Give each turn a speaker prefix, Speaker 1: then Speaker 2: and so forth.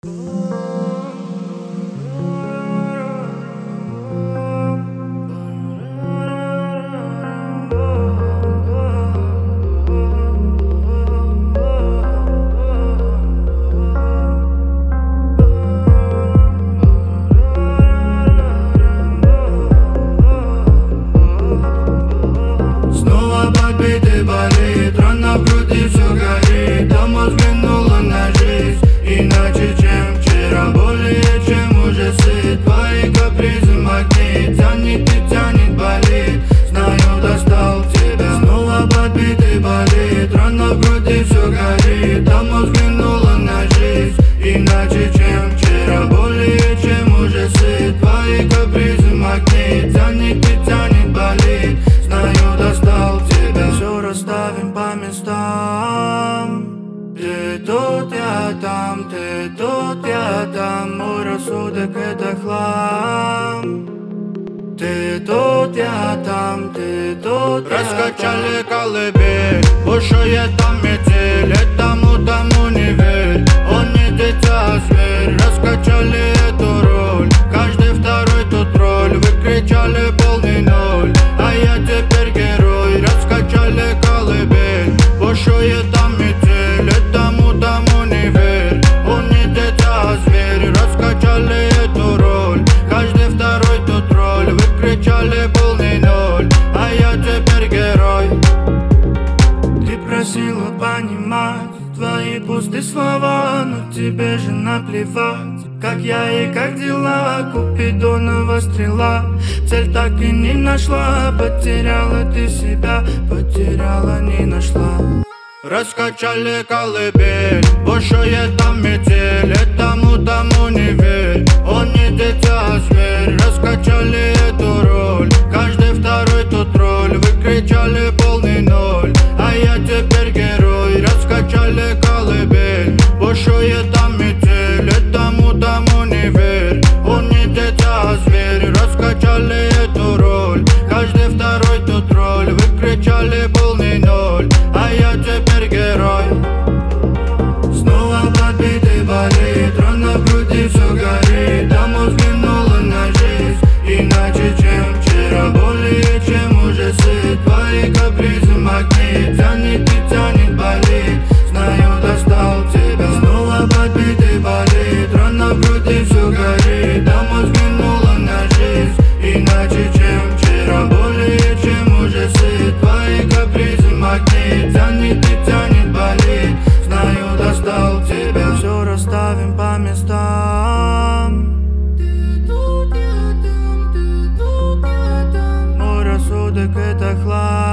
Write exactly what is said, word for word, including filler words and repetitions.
Speaker 1: Снова подбитый болит, рана в груди все горит, а мозг взглянула на жизнь иначе, чем вчера, более чем уже сыт. Твои капризы магнит, тянет и тянет, болит, знаю, достал тебя. Снова подбитый болит, рана в груди все горит, а мозг взглянула на жизнь иначе, чем вчера, более чем уже сыт. Твои капризы магнит, тянет и тянет, болит, знаю, достал тебя. Все расставим по местам. Ты тут, я там, ты тут, я там. Мой рассудок это хлам. Ты тут, я там, ты тут, я
Speaker 2: Раскачали колыбель, бушует там метель, этому тому не верь, он не дитя, а зверь. Раскачали эту роль, каждый второй тут роль, вы кричали полный ноль, а я теперь герой. Раскачали колыбель, бушует там метель, этому тому не верь, он не дитя, а зверь. Раскачали эту роль, каждый второй тут роль, вы кричали полный ноль, а я теперь герой.
Speaker 1: Ты просила понимать твои пустые слова, но тебе же наплевать, как я и как дела. Купидонова стрела, цель так и не нашла. Потеряла ты себя, потеряла, не нашла.
Speaker 2: Раскачали колыбель, бушует там метель, этому тому не верь, он не дитя, а зверь. Раскачали эту роль, каждый второй тут роль, вы кричали полный ноль, а я теперь герой. Раскачали колыбель, бушует там метель, этому тому не верь, он не дитя, а зверь. Раскачали эту роль, каждый второй тут роль, вы кричали полный ноль, а я теперь герой.
Speaker 1: Снова подбитый болит, рана в груди все горит, а мозг взглянула на жизнь иначе, чем вчера, более чем уже сыт. Твои капризы магнит, тянет и тянет, болит, знаю, достал тебя. Снова подбитый болит, рана в груди все горит, а мозг взглянула на жизнь иначе, чем вчера, более чем уже сыт. Твои капризы магнит, тянет и тянет, болит, знаю, достал тебя. Все расставим по местам. Ты тут, я там, ты тут, я там. Мой рассудок это хлам.